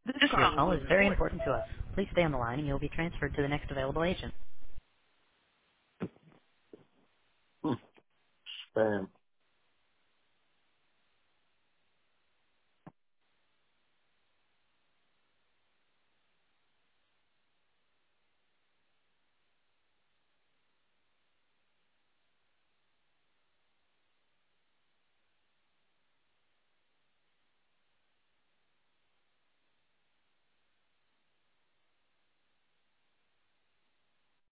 Your call is very important to us. Please stay on the line and you'll be transferred to the next available agent. Spam.